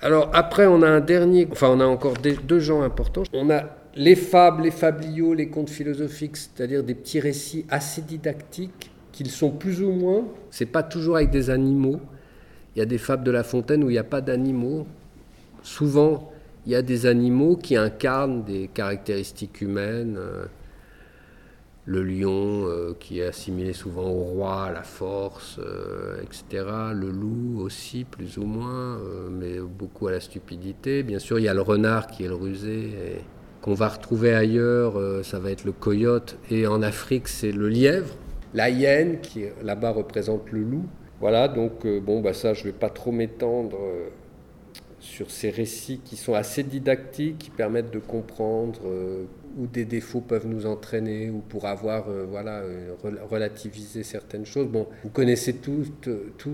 Alors après, on a un dernier, enfin on a encore deux genres importants. On a les fables, les fabliaux, les contes philosophiques, c'est-à-dire des petits récits assez didactiques, qu'ils sont plus ou moins, c'est pas toujours avec des animaux. Il y a des fables de La Fontaine où il n'y a pas d'animaux. Souvent, il y a des animaux qui incarnent des caractéristiques humaines. Le lion qui est assimilé souvent au roi, à la force, etc. Le loup aussi, plus ou moins, mais beaucoup à la stupidité. Bien sûr, il y a le renard qui est le rusé, et qu'on va retrouver ailleurs, ça va être le coyote. Et en Afrique, c'est le lièvre. La hyène, qui là-bas représente le loup. Voilà, donc ça, je ne vais pas trop m'étendre sur ces récits qui sont assez didactiques, qui permettent de comprendre où des défauts peuvent nous entraîner, ou pour avoir relativisé certaines choses. Bon, vous connaissez toutes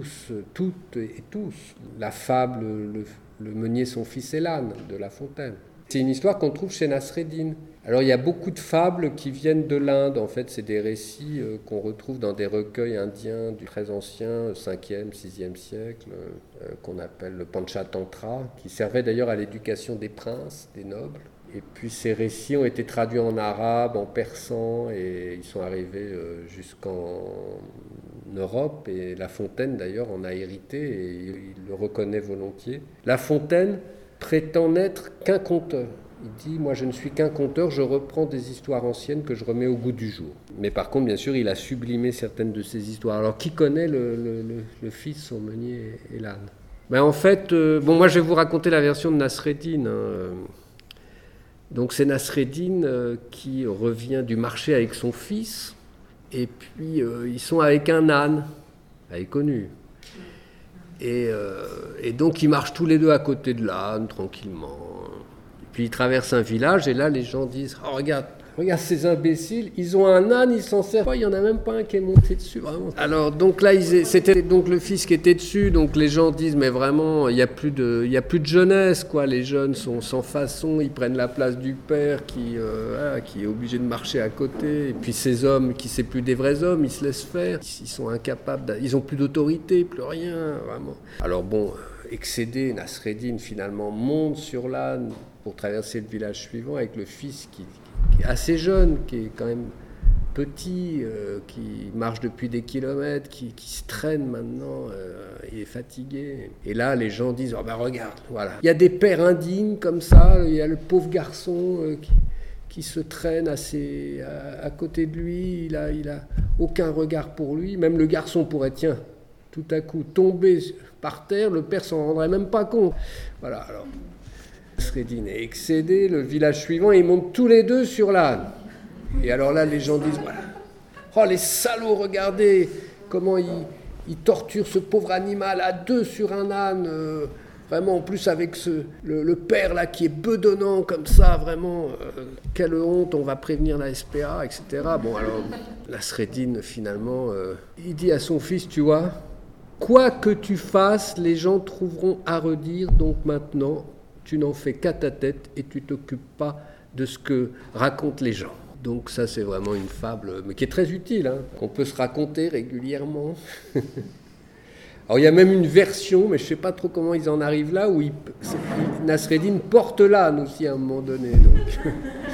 et tous la fable le meunier, son fils et l'âne de La Fontaine. C'est une histoire qu'on trouve chez Nasreddin. Alors il y a beaucoup de fables qui viennent de l'Inde. En fait, c'est des récits qu'on retrouve dans des recueils indiens du très ancien 5e, 6e siècle, qu'on appelle le Panchatantra, qui servait d'ailleurs à l'éducation des princes, des nobles. Et puis ces récits ont été traduits en arabe, en persan, et ils sont arrivés jusqu'en Europe. Et La Fontaine, d'ailleurs, en a hérité, et il le reconnaît volontiers. La Fontaine prétend n'être qu'un conteur. Il dit, moi je ne suis qu'un conteur, je reprends des histoires anciennes que je remets au goût du jour. Mais par contre, bien sûr, il a sublimé certaines de ces histoires. Alors qui connaît le fils, son meunier et l'âne? En fait, moi je vais vous raconter la version de Nasreddin. Donc c'est Nasreddin qui revient du marché avec son fils, et puis ils sont avec un âne, elle est connue. Et donc ils marchent tous les deux à côté de l'âne, tranquillement. Et puis ils traversent un village, et là les gens disent « Oh, regarde ces imbéciles, ils ont un âne, ils s'en servent pas, il n'y en a même pas un qui est monté dessus, vraiment. » Alors donc là, c'était donc le fils qui était dessus, donc les gens disent « Mais vraiment, il n'y a plus de jeunesse, quoi. Les jeunes sont sans façon, ils prennent la place du père qui est obligé de marcher à côté. Et puis ces hommes, qui c'est plus des vrais hommes, ils se laissent faire, ils sont incapables, ils n'ont plus d'autorité, plus rien, vraiment. » Alors bon, excédé, Nasreddin finalement monte sur l'âne pour traverser le village suivant avec le fils qui est assez jeune, qui est quand même petit, qui marche depuis des kilomètres, qui se traîne maintenant, il est fatigué. Et là, les gens disent « Oh ben regarde, voilà. Il y a des pères indignes comme ça, il y a le pauvre garçon qui se traîne à côté de lui, il a aucun regard pour lui. Même le garçon pourrait, tiens, tout à coup tomber par terre, le père s'en rendrait même pas compte. » Voilà, alors Nasreddin est excédé, le village suivant, ils montent tous les deux sur l'âne. Et alors là, les gens disent, voilà, oh les salauds, regardez comment ils torturent ce pauvre animal à deux sur un âne, vraiment en plus avec le père là qui est bedonnant comme ça, vraiment, quelle honte, on va prévenir la SPA, etc. Bon alors, Nasreddin finalement, il dit à son fils, tu vois, quoi que tu fasses, les gens trouveront à redire, donc maintenant, tu n'en fais qu'à ta tête et tu t'occupes pas de ce que racontent les gens. Donc ça, c'est vraiment une fable, mais qui est très utile, qu'on peut se raconter régulièrement. Alors il y a même une version, mais je ne sais pas trop comment ils en arrivent là, où Nasreddin porte l'âne aussi à un moment donné. Donc.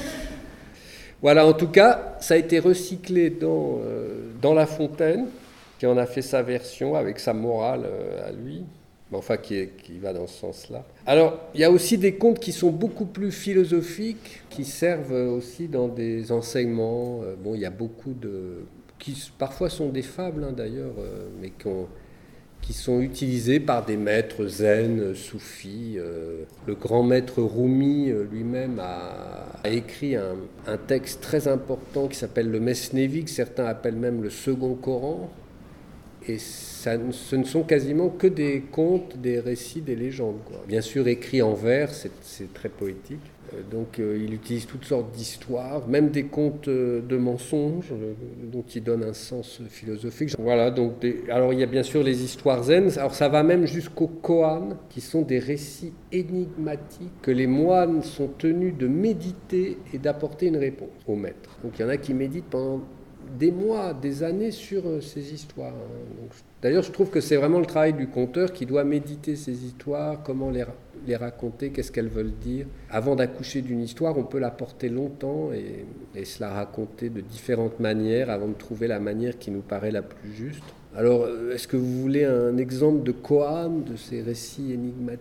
Voilà, en tout cas, ça a été recyclé dans La Fontaine, qui en a fait sa version avec sa morale à lui. Enfin, qui va dans ce sens-là. Alors, il y a aussi des contes qui sont beaucoup plus philosophiques, qui servent aussi dans des enseignements. Il y a beaucoup qui parfois sont des fables, d'ailleurs, mais qui sont utilisés par des maîtres zen, soufis. Le grand maître Rumi lui-même a écrit un texte très important qui s'appelle le Mesnevi, que certains appellent même le second Coran. Et ce ne sont quasiment que des contes, des récits, des légendes, quoi. Bien sûr, écrit en vers, c'est très poétique. Donc, il utilise toutes sortes d'histoires, même des contes de mensonges, dont il donne un sens philosophique. Voilà, donc alors il y a bien sûr les histoires zen. Alors, ça va même jusqu'aux koans, qui sont des récits énigmatiques que les moines sont tenus de méditer et d'apporter une réponse au maître. Donc, il y en a qui méditent pendant des mois, des années sur ces histoires. Donc, D'ailleurs, je trouve que c'est vraiment le travail du conteur qui doit méditer ces histoires, comment les raconter, qu'est-ce qu'elles veulent dire. Avant d'accoucher d'une histoire, on peut la porter longtemps et se la raconter de différentes manières avant de trouver la manière qui nous paraît la plus juste. Alors, est-ce que vous voulez un exemple de koan, de ces récits énigmatiques ?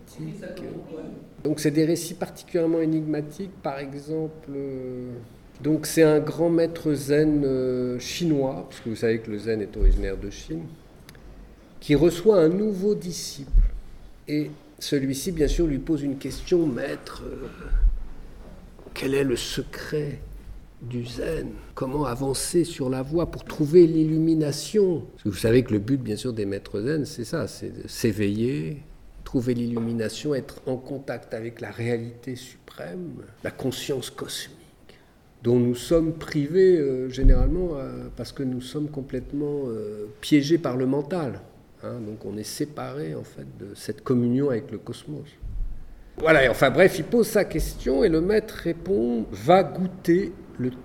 Donc, c'est des récits particulièrement énigmatiques. Par exemple, donc c'est un grand maître zen chinois, parce que vous savez que le zen est originaire de Chine, qui reçoit un nouveau disciple. Et celui-ci, bien sûr, lui pose une question, maître, quel est le secret du zen? Comment avancer sur la voie pour trouver l'illumination? Parce que vous savez que le but, bien sûr, des maîtres zen, c'est ça, c'est de s'éveiller, trouver l'illumination, être en contact avec la réalité suprême, la conscience cosmique, dont nous sommes privés généralement parce que nous sommes complètement piégés par le mental. Donc on est séparés en fait de cette communion avec le cosmos. Voilà, enfin bref, il pose sa question et le maître répond « Va goûter le thé ».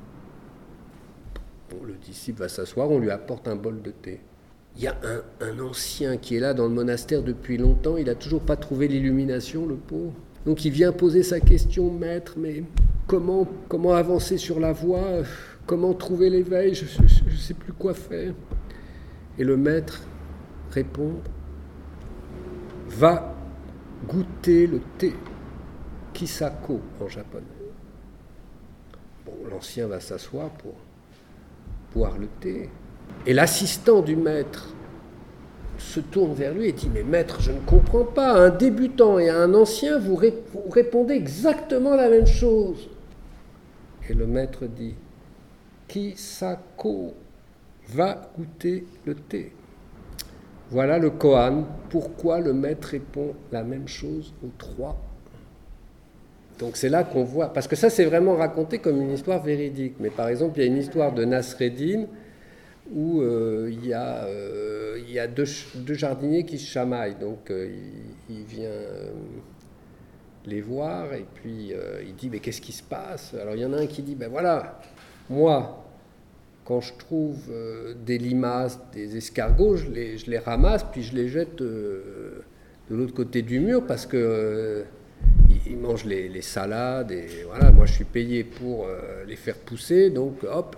Bon, le disciple va s'asseoir, on lui apporte un bol de thé. Il y a un ancien qui est là dans le monastère depuis longtemps, il n'a toujours pas trouvé l'illumination, le pauvre. Donc il vient poser sa question « Maître, mais comment avancer sur la voie? Comment trouver l'éveil? Je ne sais plus quoi faire. » Et le maître répond « Va goûter le thé, kisako en japonais. » Bon, l'ancien va s'asseoir pour boire le thé. Et l'assistant du maître se tourne vers lui et dit « Mais maître, je ne comprends pas, à un débutant et à un ancien, vous répondez exactement la même chose. » Et le maître dit « Kisako, va goûter le thé. » Voilà le koan, pourquoi le maître répond la même chose aux trois. Donc c'est là qu'on voit, parce que ça c'est vraiment raconté comme une histoire véridique, mais par exemple il y a une histoire de Nasreddin où il y a deux jardiniers qui se chamaillent, donc il vient les voir et puis il dit mais qu'est-ce qui se passe? Alors il y en a un qui dit ben voilà, moi quand je trouve des limaces, des escargots, je les ramasse, puis je les jette de l'autre côté du mur, parce que ils mangent les salades, et voilà, moi je suis payé pour les faire pousser, donc hop,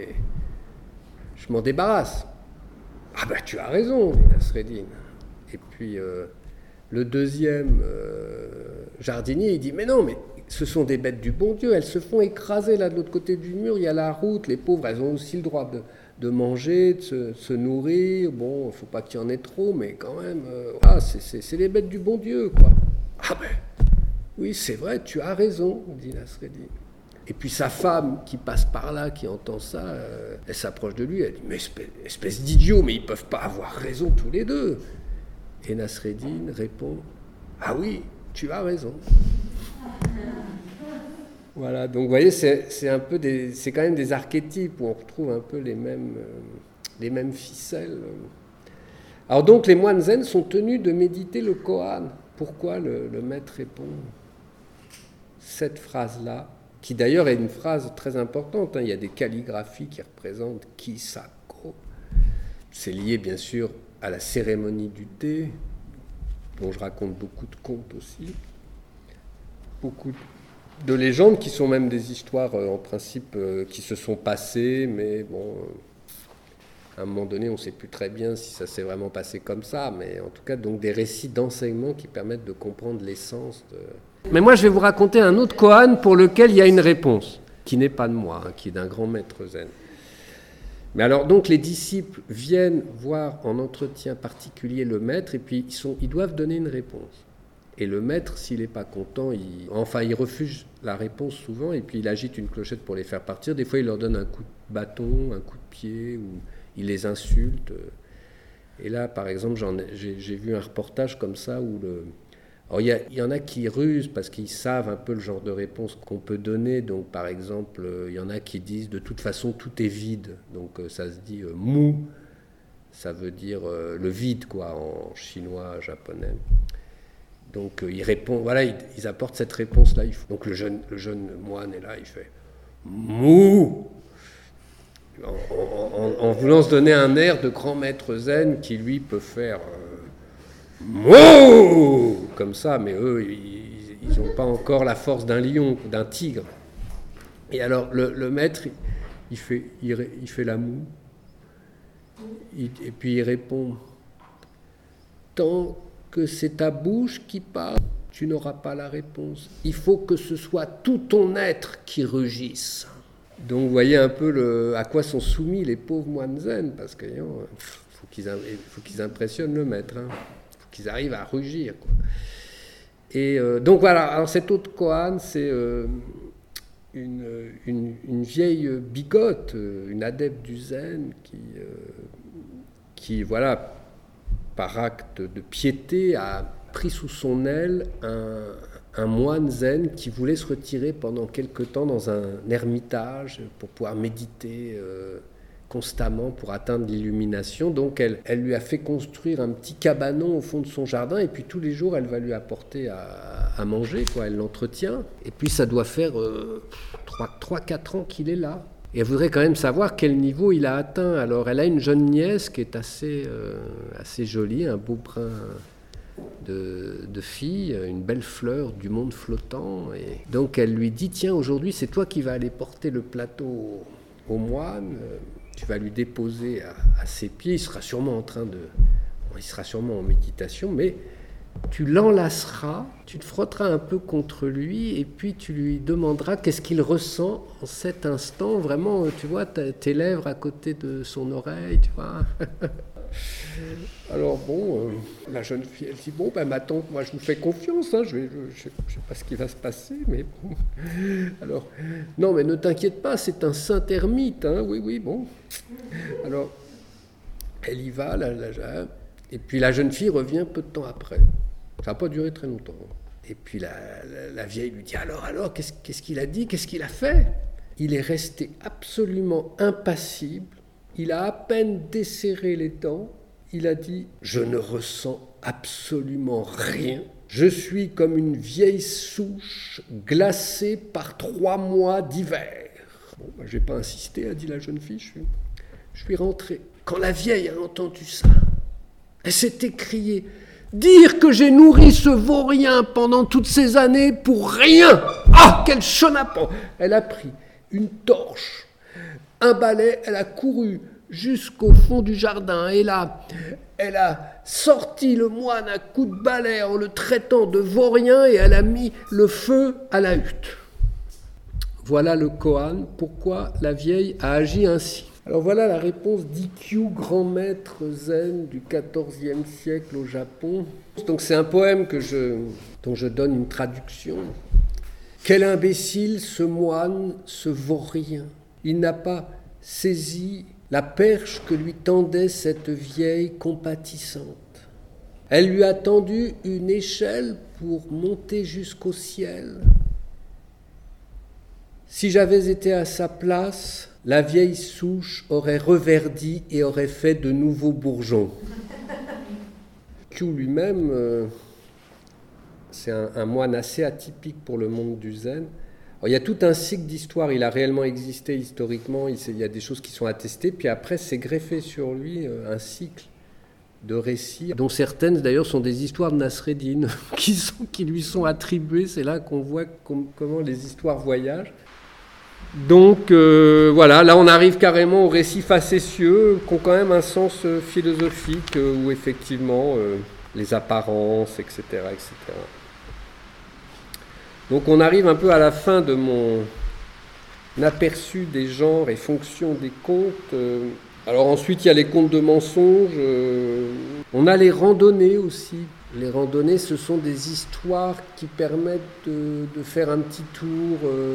je m'en débarrasse. Ah ben tu as raison, dit Nasreddin. Et puis le deuxième jardinier, il dit, mais non, mais ce sont des bêtes du bon Dieu, elles se font écraser là de l'autre côté du mur, il y a la route, les pauvres, elles ont aussi le droit de manger, de se nourrir, bon, il ne faut pas qu'il y en ait trop, mais quand même, voilà, c'est les bêtes du bon Dieu, quoi. Ah ben, oui, c'est vrai, tu as raison, dit Nasreddin. Et puis sa femme qui passe par là, qui entend ça, elle s'approche de lui, elle dit, mais espèce d'idiot, mais ils ne peuvent pas avoir raison tous les deux. Et Nasreddin répond, ah oui, tu as raison. Voilà, donc vous voyez, c'est quand même des archétypes où on retrouve un peu les mêmes ficelles. Alors donc les moines zen sont tenus de méditer le koan. Pourquoi le maître répond cette phrase-là, qui d'ailleurs est une phrase très importante, hein. Il y a des calligraphies qui représentent Kisako. C'est lié bien sûr à la cérémonie du thé, dont je raconte beaucoup de contes aussi. Beaucoup de légendes qui sont même des histoires en principe qui se sont passées, mais bon, à un moment donné, on ne sait plus très bien si ça s'est vraiment passé comme ça, mais en tout cas, donc des récits d'enseignement qui permettent de comprendre l'essence de... Mais moi, je vais vous raconter un autre koan pour lequel il y a une réponse, qui n'est pas de moi, hein, qui est d'un grand maître zen. Mais alors, donc, les disciples viennent voir en entretien particulier le maître, et puis ils doivent donner une réponse. Et le maître, s'il n'est pas content, il refuse la réponse souvent, et puis il agite une clochette pour les faire partir. Des fois, il leur donne un coup de bâton, un coup de pied, ou il les insulte. Et là, par exemple, j'ai vu un reportage comme ça où alors, il y en a qui rusent parce qu'ils savent un peu le genre de réponse qu'on peut donner. Donc, par exemple, il y en a qui disent « de toute façon, tout est vide ». Donc, ça se dit « mu », ça veut dire le vide, quoi, en chinois, japonais. Donc, ils répondent, voilà, ils apportent cette réponse-là. Donc, le jeune moine est là, il fait « mu ». en voulant se donner un air de grand maître zen qui lui peut faire Mouh comme ça, mais eux, ils n'ont pas encore la force d'un lion, d'un tigre. Et alors, le maître, il fait la moue, et puis il répond tant que c'est ta bouche qui parle, tu n'auras pas la réponse. Il faut que ce soit tout ton être qui rugisse. Donc, vous voyez un peu à quoi sont soumis les pauvres moines zen, parce qu'il faut qu'ils impressionnent le maître, hein. Il faut qu'ils arrivent à rugir, quoi. Et donc voilà, alors cet autre koan, c'est une vieille bigote, une adepte du zen qui, voilà, par acte de piété, a pris sous son aile un moine zen qui voulait se retirer pendant quelque temps dans un ermitage pour pouvoir méditer constamment pour atteindre l'illumination. Donc elle lui a fait construire un petit cabanon au fond de son jardin, et puis tous les jours elle va lui apporter à manger, quoi. Elle l'entretient, et puis ça doit faire 3-4 ans qu'il est là. Et elle voudrait quand même savoir quel niveau il a atteint. Alors elle a une jeune nièce qui est assez jolie, un beau brin de fille, une belle fleur du monde flottant. Et donc elle lui dit, tiens, aujourd'hui c'est toi qui vas aller porter le plateau au moine, tu vas lui déposer à ses pieds, il sera sûrement en méditation, mais tu l'enlaceras, tu te frotteras un peu contre lui, et puis tu lui demanderas qu'est-ce qu'il ressent en cet instant, vraiment, tu vois, tes lèvres à côté de son oreille, tu vois. Alors bon, la jeune fille, elle dit, bon, ma tante, moi je vous fais confiance, hein, je sais pas ce qui va se passer, mais bon. Alors, non, mais ne t'inquiète pas, c'est un saint ermite, hein, oui, bon. Alors, elle y va, et puis la jeune fille revient peu de temps après. Ça n'a pas duré très longtemps. Et puis la vieille lui dit, alors, qu'est-ce qu'il a dit, qu'est-ce qu'il a fait? Il est resté absolument impassible. Il a à peine desserré les dents. Il a dit, je ne ressens absolument rien. Je suis comme une vieille souche glacée par 3 mois d'hiver. Bon, je n'ai pas insisté, a dit la jeune fille. Je suis rentré. Quand la vieille a entendu ça, elle s'est écriée, dire que j'ai nourri ce vaurien pendant toutes ces années pour rien. Ah, quel chenapan! Elle a pris une torche, un balai, elle a couru jusqu'au fond du jardin, et là, elle a sorti le moine à coups de balai en le traitant de vaurien, et elle a mis le feu à la hutte. Voilà le koan, pourquoi la vieille a agi ainsi. Alors voilà la réponse d'Ikkyu, grand maître zen du XIVe siècle au Japon. Donc c'est un poème dont je donne une traduction. Quel imbécile ce moine, ce vaurien! Il n'a pas saisi la perche que lui tendait cette vieille compatissante. Elle lui a tendu une échelle pour monter jusqu'au ciel. Si j'avais été à sa place, la vieille souche aurait reverdi et aurait fait de nouveaux bourgeons. Kyu lui-même, c'est un moine assez atypique pour le monde du zen. Alors, il y a tout un cycle d'histoire, il a réellement existé historiquement, il y a des choses qui sont attestées, puis après c'est greffé sur lui un cycle de récits, dont certaines d'ailleurs sont des histoires de Nasreddin, qui lui sont attribuées. C'est là qu'on voit comment les histoires voyagent. Donc voilà, là on arrive carrément aux récits facétieux qui ont quand même un sens philosophique, où effectivement les apparences, etc., etc. Donc on arrive un peu à la fin de mon aperçu des genres et fonctions des contes. Alors ensuite il y a les contes de mensonges, on a les randonnées aussi. Les randonnées, ce sont des histoires qui permettent de faire un petit tour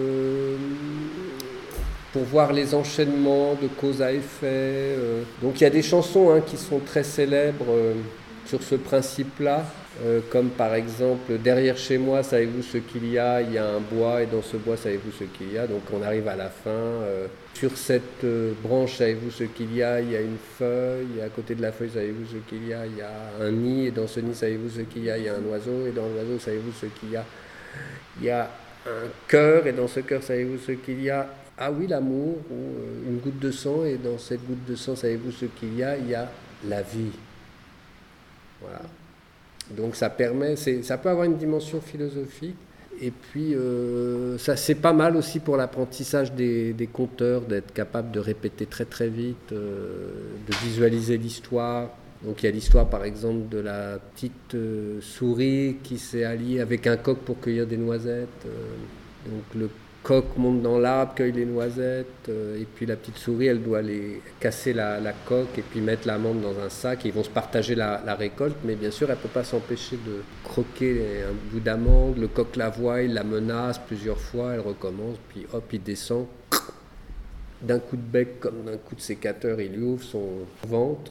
pour voir les enchaînements de cause à effet. Donc il y a des chansons qui sont très célèbres sur ce principe-là, comme par exemple « Derrière chez moi, savez-vous ce qu'il y a? Il y a un bois, et dans ce bois, savez-vous ce qu'il y a ?» Donc on arrive à la fin. Sur cette branche, savez-vous ce qu'il y a? Il y a une feuille, et à côté de la feuille, savez-vous ce qu'il y a? Il y a un nid, et dans ce nid, savez-vous ce qu'il y a? Il y a un oiseau, et dans l'oiseau, savez-vous ce qu'il y a? Il y a un cœur, et dans ce cœur, savez-vous ce qu'il y a? Ah oui, l'amour, ou une goutte de sang, et dans cette goutte de sang, savez-vous ce qu'il y a? Il y a la vie. Voilà. Donc ça permet, ça peut avoir une dimension philosophique, et puis ça c'est pas mal aussi pour l'apprentissage des conteurs, d'être capable de répéter très très vite, de visualiser l'histoire. Donc il y a l'histoire par exemple de la petite souris qui s'est alliée avec un coq pour cueillir des noisettes. Donc le coq monte dans l'arbre, cueille les noisettes, et puis la petite souris elle doit casser la coque et puis mettre l'amande dans un sac, et ils vont se partager la récolte, mais bien sûr elle ne peut pas s'empêcher de croquer un bout d'amande. Le coq la voit, il la menace plusieurs fois, elle recommence, puis hop il descend. D'un coup de bec comme d'un coup de sécateur, il lui ouvre son ventre,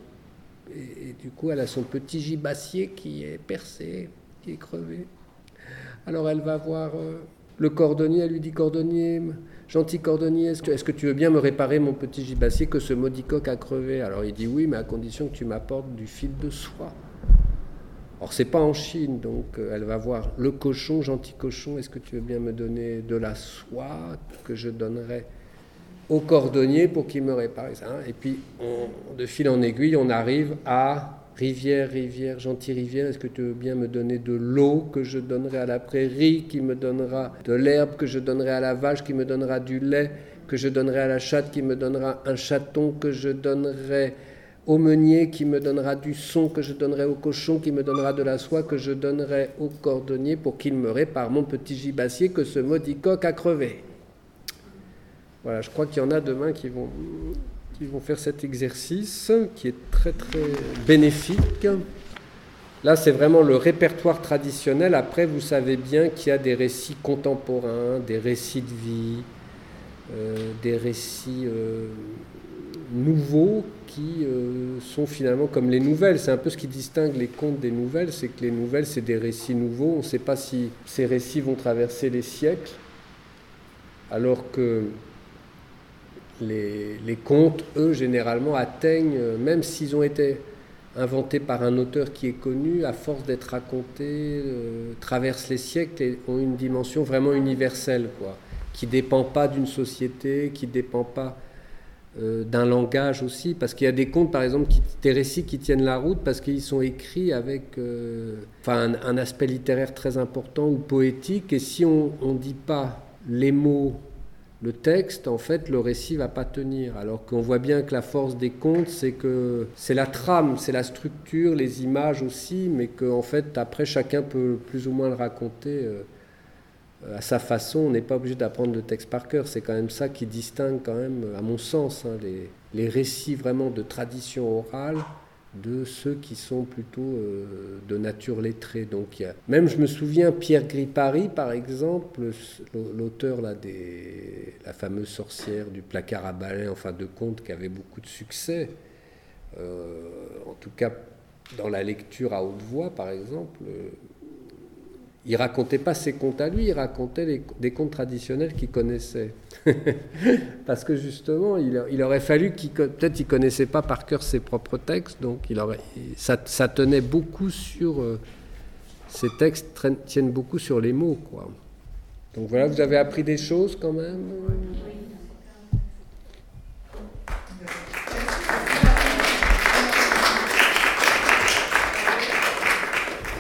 et du coup elle a son petit gibassier qui est percé, qui est crevé. Alors elle va voir le cordonnier, elle lui dit: cordonnier, gentil cordonnier, est-ce que tu veux bien me réparer mon petit gibassier que ce maudit coq a crevé? Alors il dit: oui, mais à condition que tu m'apportes du fil de soie. Or c'est pas en Chine, donc elle va voir le cochon: gentil cochon, est-ce que tu veux bien me donner de la soie que je donnerai au cordonnier pour qu'il me répare ça. Et puis de fil en aiguille on arrive à rivière, gentille rivière, est-ce que tu veux bien me donner de l'eau que je donnerai à la prairie, qui me donnera de l'herbe que je donnerai à la vache, qui me donnera du lait que je donnerai à la chatte, qui me donnera un chaton que je donnerai au meunier, qui me donnera du son que je donnerai au cochon, qui me donnera de la soie que je donnerai au cordonnier pour qu'il me répare mon petit gibassier que ce maudit coq a crevé. Voilà, je crois qu'il y en a demain qui vont faire cet exercice qui est très très bénéfique. Là, c'est vraiment le répertoire traditionnel. Après, vous savez bien qu'il y a des récits contemporains, des récits de vie, des récits nouveaux qui sont finalement comme les nouvelles. C'est un peu ce qui distingue les contes des nouvelles, c'est que les nouvelles, c'est des récits nouveaux. On ne sait pas si ces récits vont traverser les siècles, alors que les contes, eux, généralement atteignent, même s'ils ont été inventés par un auteur qui est connu, à force d'être racontés, traversent les siècles et ont une dimension vraiment universelle, quoi, qui ne dépend pas d'une société, qui ne dépend pas d'un langage aussi, parce qu'il y a des contes, par exemple, des récits qui tiennent la route parce qu'ils sont écrits avec un aspect littéraire très important ou poétique, et si on ne dit pas les mots, le texte, en fait, le récit ne va pas tenir. Alors qu'on voit bien que la force des contes, c'est que c'est la trame, c'est la structure, les images aussi, mais qu'en fait, après, chacun peut plus ou moins le raconter à sa façon. On n'est pas obligé d'apprendre le texte par cœur. C'est quand même ça qui distingue, quand même, à mon sens, les récits vraiment de tradition orale de ceux qui sont plutôt de nature lettrée. Donc, même, je me souviens, Pierre Gripari, par exemple, l'auteur là, la fameuse sorcière du placard à balai, enfin de contes qui avait beaucoup de succès, en tout cas dans la lecture à haute voix, par exemple, il racontait pas ses contes à lui, il racontait des contes traditionnels qu'il connaissait. Parce que justement, il aurait fallu peut-être il connaissait pas par cœur ses propres textes, donc ça tenait beaucoup sur ces textes tiennent beaucoup sur les mots, quoi. Donc voilà, vous avez appris des choses quand même.